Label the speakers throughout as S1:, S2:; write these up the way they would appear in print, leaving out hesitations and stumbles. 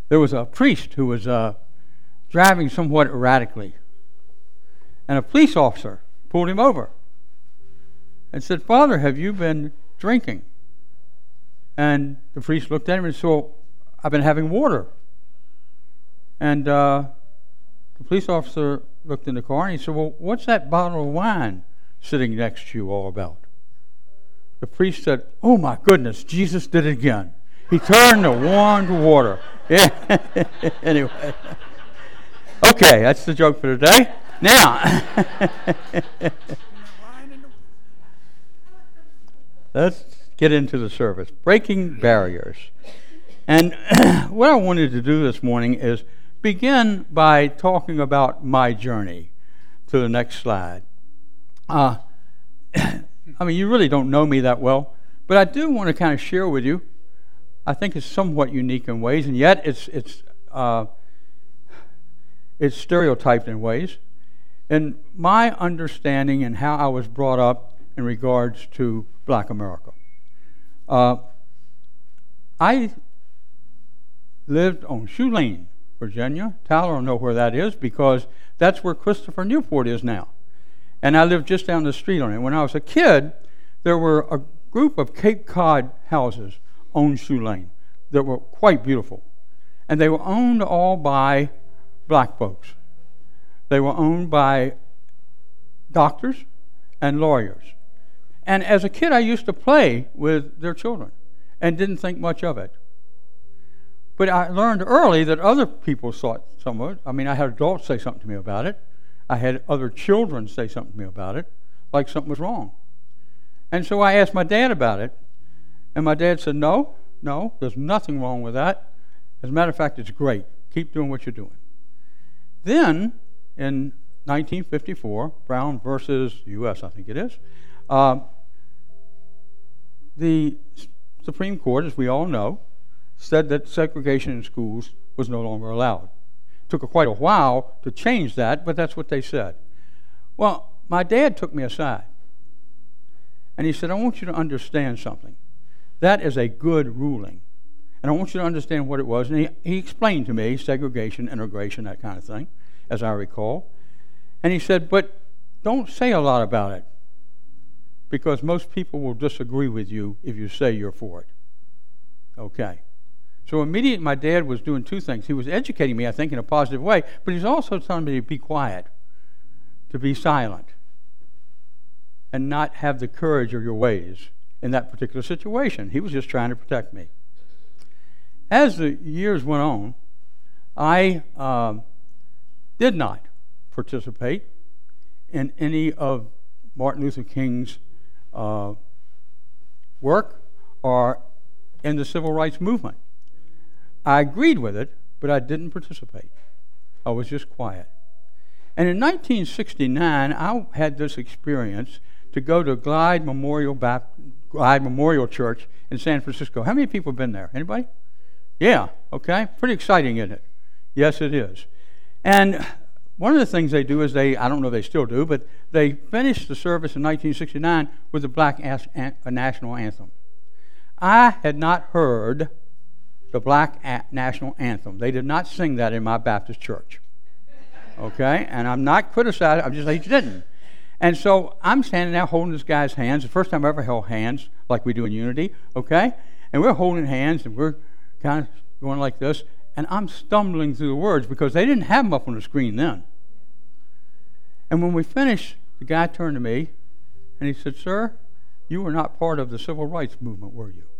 S1: there was a priest who was driving somewhat erratically, and a police officer pulled him over and said, "Father, have you been drinking?" And the priest looked at him and said, "Well, I've been having water." And the police officer looked in the car and he said, "Well, what's that bottle of wine sitting next to you all about?" The priest said, "Oh my goodness, Jesus did it again. He turned the wine to water." Yeah. Anyway. Okay, that's the joke for today. Now, let's get into the service. Breaking barriers. And what I wanted to do this morning is begin by talking about my journey to the next slide. I mean, you really don't know me that well, but I do want to kind of share with you. I think it's somewhat unique in ways, and yet it's stereotyped in ways. And my understanding and how I was brought up in regards to Black America. I lived on Shoe Lane, Virginia. Tyler will know where that is because that's where Christopher Newport is now. And I lived just down the street on it. When I was a kid, there were a group of Cape Cod houses on Shoe Lane that were quite beautiful. And they were owned all by black folks. They were owned by doctors and lawyers. And as a kid, I used to play with their children and didn't think much of it. But I learned early that other people saw it somewhat. I mean, I had adults say something to me about it. I had other children say something to me about it, like something was wrong. And so I asked my dad about it, and my dad said, no, there's nothing wrong with that. As a matter of fact, it's great. Keep doing what you're doing. Then, in 1954, Brown versus U.S., I think it is, the Supreme Court, as we all know, said that segregation in schools was no longer allowed. It took quite a while to change that, but that's what they said. Well, my dad took me aside, and he said, "I want you to understand something. That is a good ruling, and I want you to understand what it was." And he explained to me segregation, integration, that kind of thing, as I recall. And he said, "But don't say a lot about it, because most people will disagree with you if you say you're for it." Okay. So immediately my dad was doing two things. He was educating me, I think, in a positive way, but he was also telling me to be quiet, to be silent, and not have the courage of your ways in that particular situation. He was just trying to protect me. As the years went on, I did not participate in any of Martin Luther King's work or in the civil rights movement. I agreed with it, but I didn't participate. I was just quiet. And in 1969, I had this experience to go to Glide Memorial Church in San Francisco. How many people have been there? Anybody? Yeah, okay. Pretty exciting, isn't it? Yes, it is. And one of the things they do is I don't know if they still do, but they finished the service in 1969 with the Black National Anthem. I had not heard the Black National Anthem. They did not sing that in my Baptist church. Okay? And I'm not criticizing, I'm just saying you didn't. And so I'm standing there holding this guy's hands. The first time I ever held hands like we do in Unity, okay? And we're holding hands and we're kind of going like this. And I'm stumbling through the words because they didn't have them up on the screen then. And when we finished, the guy turned to me and he said, "Sir, you were not part of the civil rights movement, were you?"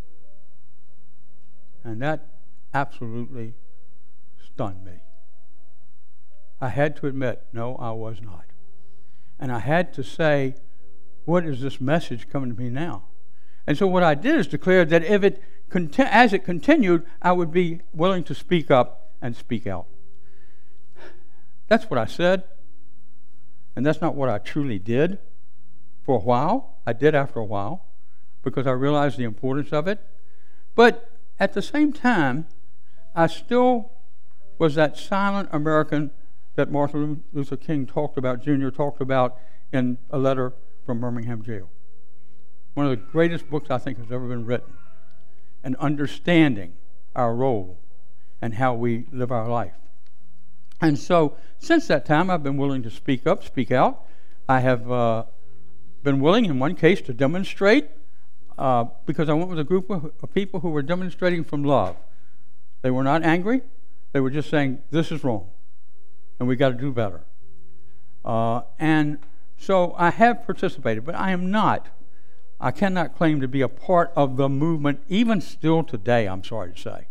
S1: And that absolutely stunned me. I had to admit, no, I was not. And I had to say, what is this message coming to me now? And so what I did is declare that if it as it continued, I would be willing to speak up and speak out. That's what I said, and that's not what I truly did for a while. I did after a while because I realized the importance of it. But at the same time, I still was that silent American that Martin Luther King Jr. talked about in a letter from Birmingham jail. One of the greatest books I think has ever been written. And understanding our role and how we live our life. And so since that time, I've been willing to speak up, speak out. I have been willing, in one case, to demonstrate because I went with a group of people who were demonstrating from love. They were not angry. They were just saying, this is wrong, and we got to do better. And so I have participated, but I cannot claim to be a part of the movement, even still today, I'm sorry to say.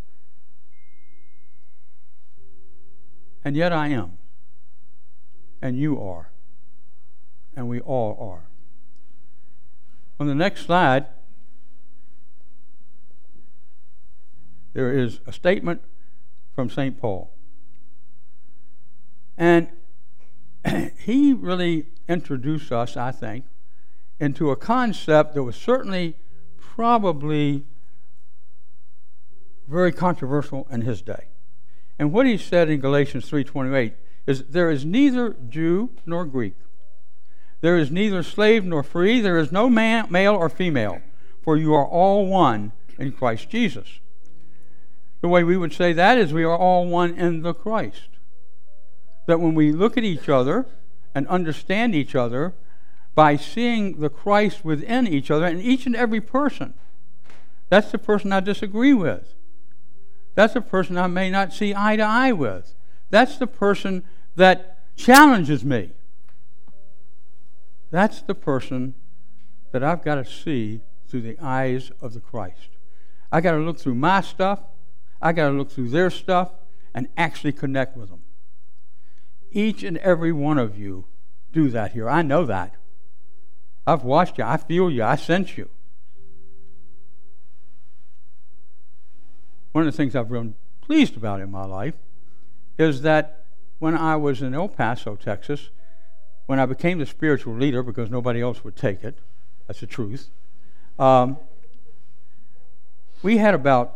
S1: And yet I am. And you are. And we all are. On the next slide, there is a statement from St. Paul. And he really introduced us, I think, into a concept that was certainly probably very controversial in his day. And what he said in Galatians 3:28 is, there is neither Jew nor Greek. There is neither slave nor free. There is no male or female, for you are all one in Christ Jesus. The way we would say that is we are all one in the Christ. That when we look at each other and understand each other by seeing the Christ within each other and each and every person, that's the person I disagree with. That's the person I may not see eye to eye with. That's the person that challenges me. That's the person that I've got to see through the eyes of the Christ. I got to look through my stuff. I got to look through their stuff and actually connect with them. Each and every one of you do that here. I know that. I've watched you. I feel you. I sense you. One of the things I've been pleased about in my life is that when I was in El Paso, Texas, when I became the spiritual leader, because nobody else would take it, that's the truth, we had about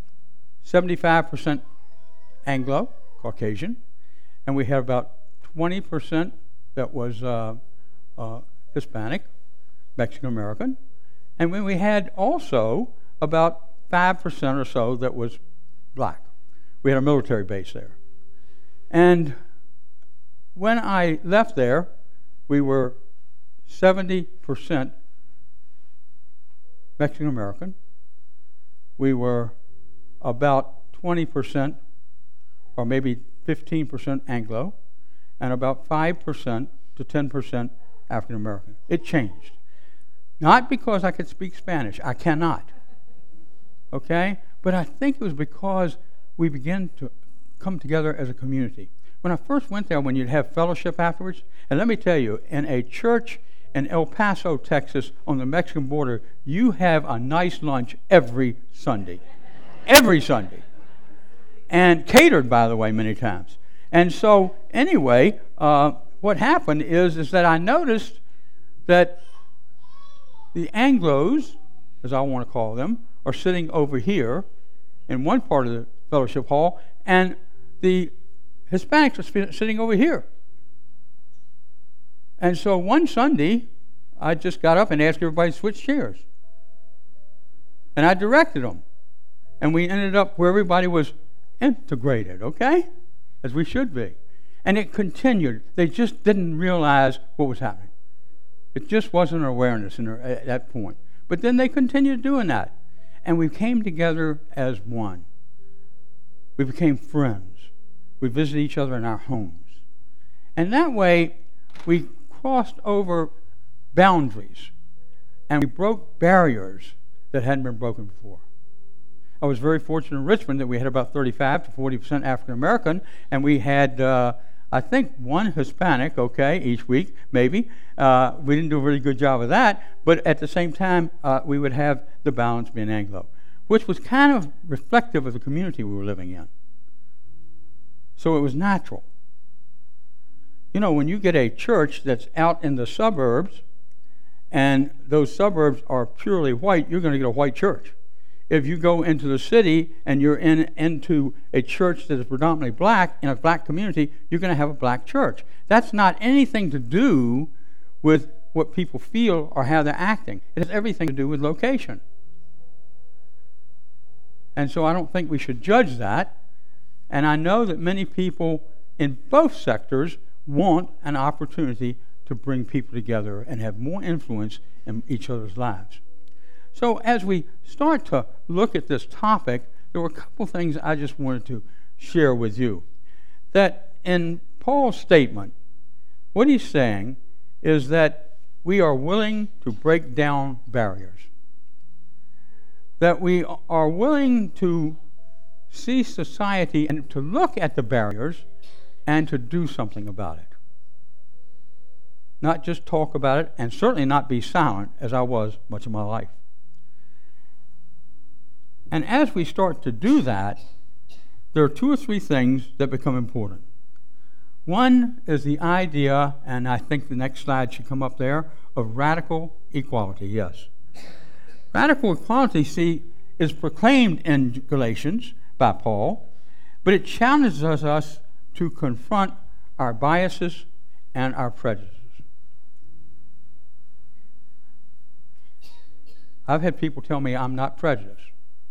S1: 75% Anglo, Caucasian, and we had about 20% that was Hispanic, Mexican American, and when we had also about 5% or so that was black. We had a military base there. And when I left there, we were 70% Mexican American. We were about 20% or maybe 15% Anglo, and about 5% to 10% African American. It changed. Not because I could speak Spanish. I cannot. Okay? But I think it was because we began to come together as a community. When I first went there, when you'd have fellowship afterwards, and let me tell you, in a church in El Paso, Texas, on the Mexican border, you have a nice lunch every Sunday. Every Sunday. And catered, by the way, many times. And so, anyway, what happened is that I noticed that the Anglos, as I want to call them, are sitting over here in one part of the fellowship hall, and the Hispanics are sitting over here. And so one Sunday, I just got up and asked everybody to switch chairs. And I directed them. And we ended up where everybody was integrated, okay? As we should be. And it continued. They just didn't realize what was happening. It just wasn't an awareness at that point. But then they continued doing that. And we came together as one. We became friends. We visited each other in our homes. And that way, we crossed over boundaries. And we broke barriers that hadn't been broken before. I was very fortunate in Richmond that we had about 35 to 40% African American, and we had, I think, one Hispanic, okay, each week, maybe. We didn't do a really good job of that, but at the same time, we would have the balance being Anglo, which was kind of reflective of the community we were living in. So it was natural. You know, when you get a church that's out in the suburbs, and those suburbs are purely white, you're going to get a white church. If you go into the city and you're into a church that is predominantly black, in a black community, you're going to have a black church. That's not anything to do with what people feel or how they're acting. It has everything to do with location. And so I don't think we should judge that. And I know that many people in both sectors want an opportunity to bring people together and have more influence in each other's lives. So as we start to look at this topic, there were a couple things I just wanted to share with you. That in Paul's statement, what he's saying is that we are willing to break down barriers. That we are willing to see society and to look at the barriers and to do something about it. Not just talk about it, and certainly not be silent, as I was much of my life. And as we start to do that, there are two or three things that become important. One is the idea, and I think the next slide should come up there, of radical equality, yes. Radical equality, see, is proclaimed in Galatians by Paul, but it challenges us to confront our biases and our prejudices. I've had people tell me I'm not prejudiced.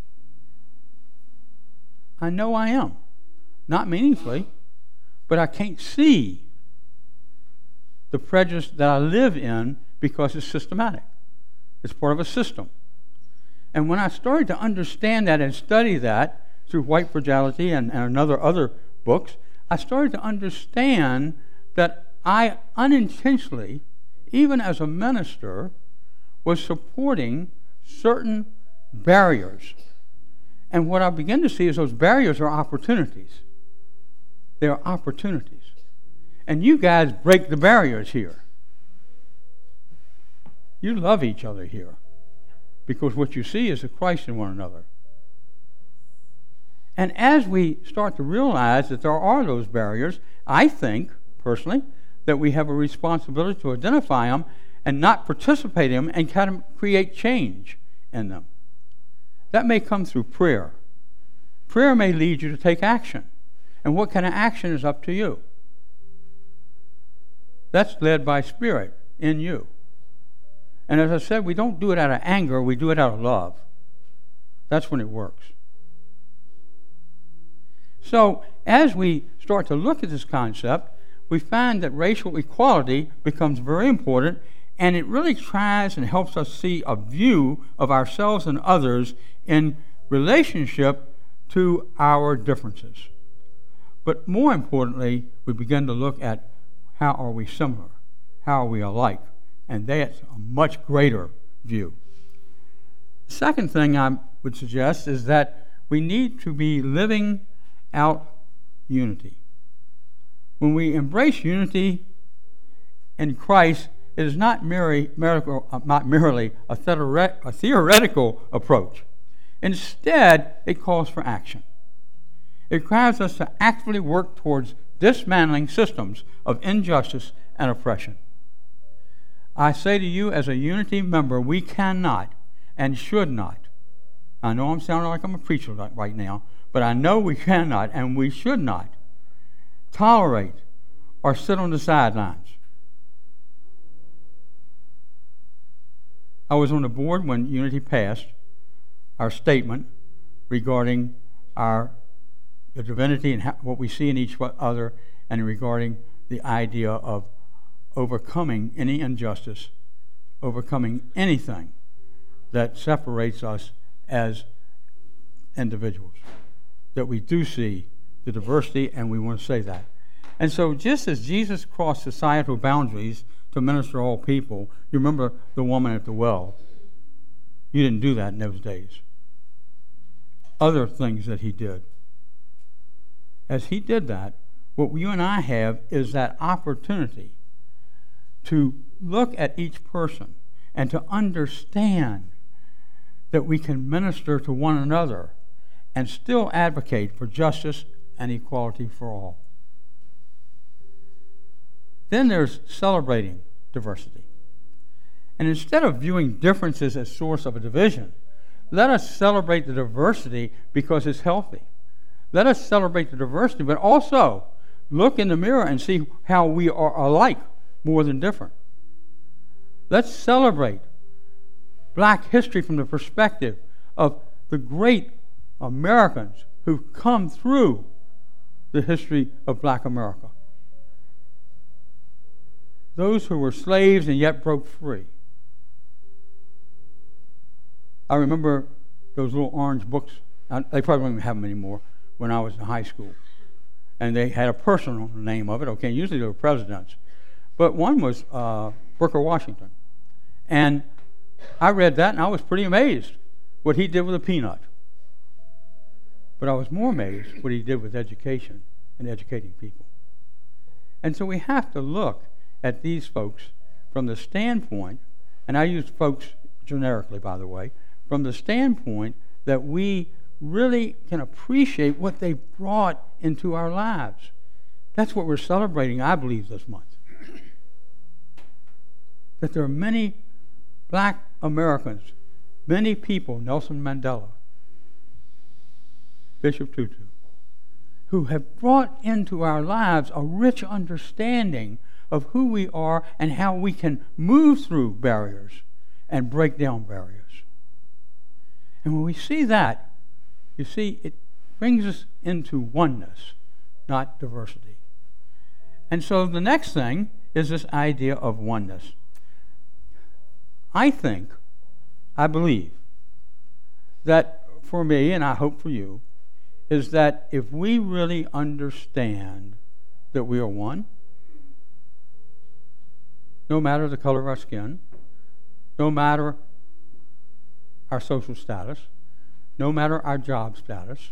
S1: I know I am. Not meaningfully, but I can't see the prejudice that I live in because it's systematic. It's part of a system. And when I started to understand that and study that through White Fragility and other books, I started to understand that I unintentionally, even as a minister, was supporting certain barriers. And what I begin to see is those barriers are opportunities. They are opportunities. And you guys break the barriers here. You love each other here because what you see is the Christ in one another. And as we start to realize that there are those barriers, I think, personally, that we have a responsibility to identify them and not participate in them and kind of create change in them. That may come through prayer. Prayer may lead you to take action. And what kind of action is up to you? That's led by Spirit in you. And as I said, we don't do it out of anger, we do it out of love. That's when it works. So, as we start to look at this concept, we find that racial equality becomes very important, and it really tries and helps us see a view of ourselves and others in relationship to our differences. But more importantly, we begin to look at how are we similar, how are we alike, and that's a much greater view. The second thing I would suggest is that we need to be living out unity. When we embrace unity in Christ, it is not merely a theoretical approach. Instead, it calls for action. It requires us to actively work towards dismantling systems of injustice and oppression. I say to you, as a unity member, we cannot and should not. I know I'm sounding like I'm a preacher right now, but I know we cannot and we should not tolerate or sit on the sidelines. I was on the board when Unity passed our statement regarding the divinity and what we see in each other, and regarding the idea of overcoming any injustice, overcoming anything that separates us as individuals. That we do see the diversity, and we want to say that. And so just as Jesus crossed societal boundaries to minister to all people, you remember the woman at the well. You didn't do that in those days. Other things that he did. As he did that, what you and I have is that opportunity to look at each person and to understand that we can minister to one another and still advocate for justice and equality for all. Then there's celebrating diversity. And instead of viewing differences as source of a division, let us celebrate the diversity because it's healthy. Let us celebrate the diversity, but also look in the mirror and see how we are alike more than different. Let's celebrate Black history from the perspective of the great Americans who've come through the history of black America. Those who were slaves and yet broke free. I remember those little orange books. They probably don't even have them anymore. When I was in high school. And they had a personal name of it. Okay, usually they were presidents. But one was Booker Washington. And I read that and I was pretty amazed what he did with a peanut. But I was more amazed what he did with education and educating people. And so we have to look at these folks from the standpoint, and I use folks generically, by the way, from the standpoint that we really can appreciate what they brought into our lives. That's what we're celebrating, I believe, this month. That there are many black Americans, many people, Nelson Mandela, Bishop Tutu, who have brought into our lives a rich understanding of who we are and how we can move through barriers and break down barriers. And when we see that, you see, it brings us into oneness, not diversity. And so the next thing is this idea of oneness. I believe, that for me, and I hope for you, is that if we really understand that we are one, no matter the color of our skin, no matter our social status, no matter our job status,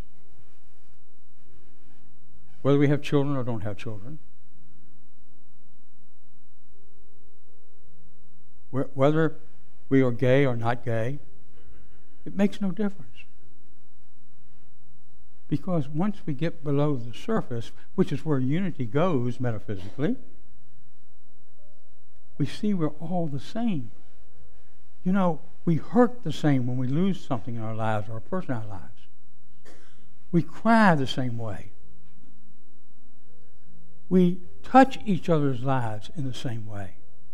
S1: whether we have children or don't have children, whether we are gay or not gay, it makes no difference. Because once we get below the surface, which is where unity goes metaphysically, we see we're all the same. You know, we hurt the same when we lose something in our lives or a person in our lives. We cry the same way. We touch each other's lives in the same way.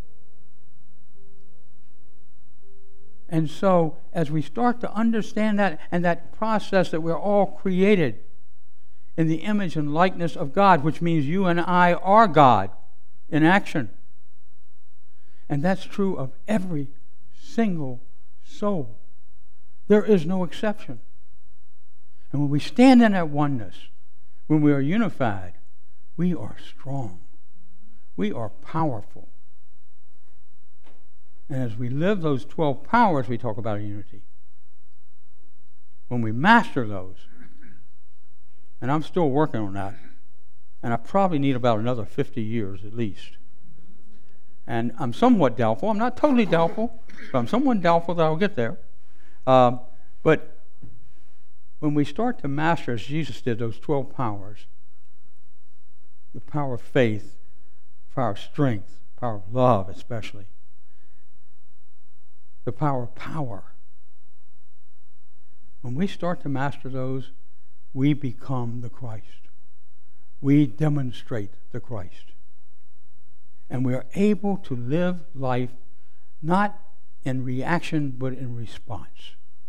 S1: And so, as we start to understand that and that process that we're all created in the image and likeness of God, which means you and I are God in action. And that's true of every single soul. There is no exception. And when we stand in that oneness, when we are unified, we are strong. We are powerful. And as we live those 12 powers we talk about in unity, when we master those, and I'm still working on that, and I probably need about another 50 years at least. And I'm somewhat doubtful. I'm not totally doubtful, but I'm somewhat doubtful that I'll get there. But when we start to master, as Jesus did, those 12 powers, the power of faith, power of strength, power of love especially, the power of power. When we start to master those, we become the Christ. We demonstrate the Christ. And we are able to live life not in reaction, but in response.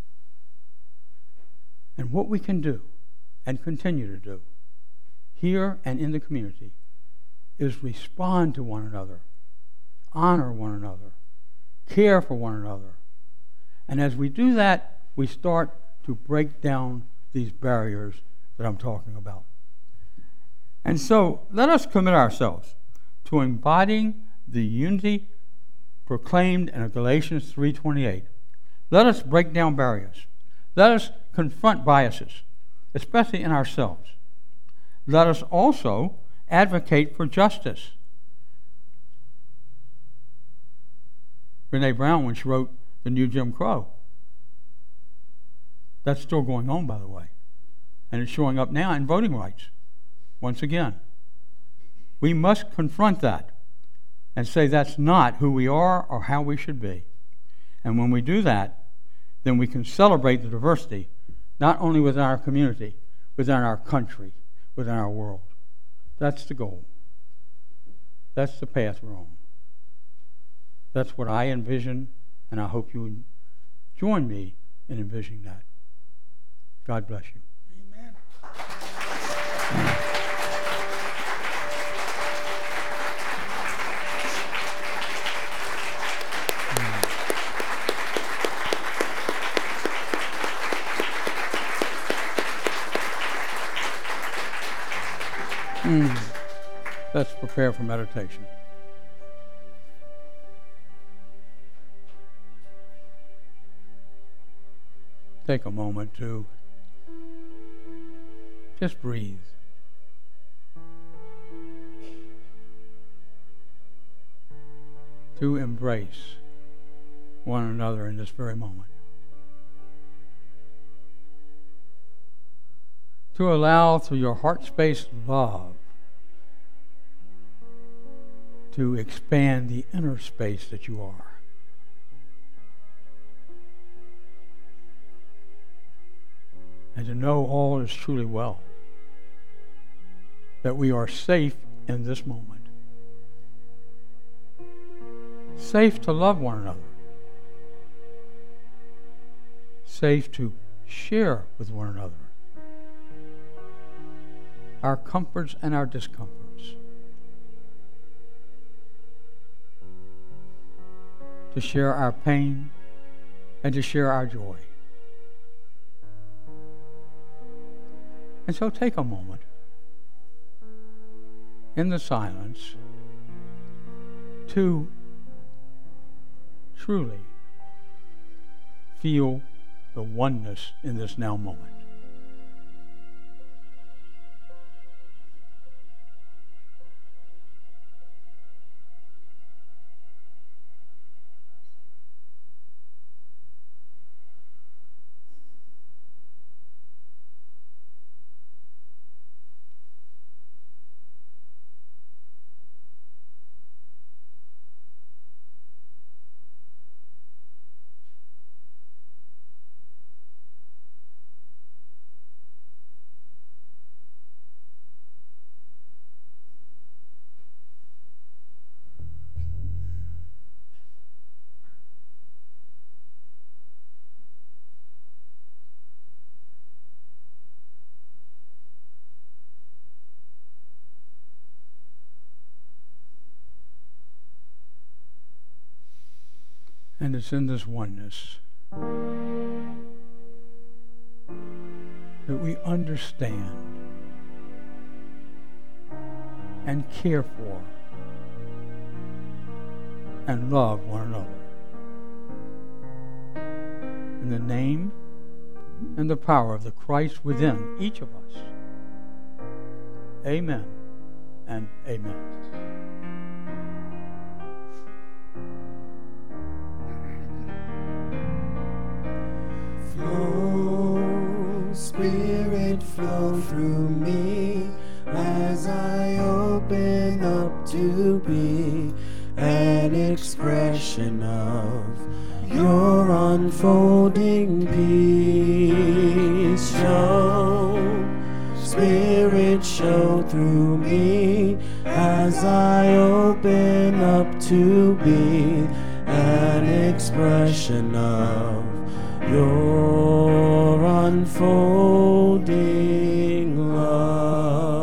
S1: And what we can do, and continue to do, here and in the community, is respond to one another, honor one another, care for one another. And as we do that, we start to break down these barriers that I'm talking about. And so, let us commit ourselves to embodying the unity proclaimed in Galatians 3:28. Let us break down barriers. Let us confront biases, especially in ourselves. Let us also advocate for justice. Brene Brown, when she wrote The New Jim Crow, that's still going on, by the way. And it's showing up now in voting rights, once again. We must confront that and say that's not who we are or how we should be. And when we do that, then we can celebrate the diversity, not only within our community, within our country, within our world. That's the goal. That's the path we're on. That's what I envision, and I hope you join me in envisioning that. God bless you.
S2: Amen.
S1: Let's prepare for meditation. Take a moment to just breathe. To embrace one another in this very moment. To allow through your heart-space love to expand the inner space that you are. And to know all is truly well. That we are safe in this moment. Safe to love one another. Safe to share with one another our comforts and our discomforts. To share our pain and to share our joy. And so take a moment in the silence to truly feel the oneness in this now moment. And it's in this oneness that we understand and care for and love one another. In the name and the power of the Christ within each of us. Amen and amen.
S2: Flow, Spirit, flow through me as I open up to be an expression of your unfolding peace. Show, Spirit, show through me as I open up to be an expression of your unfolding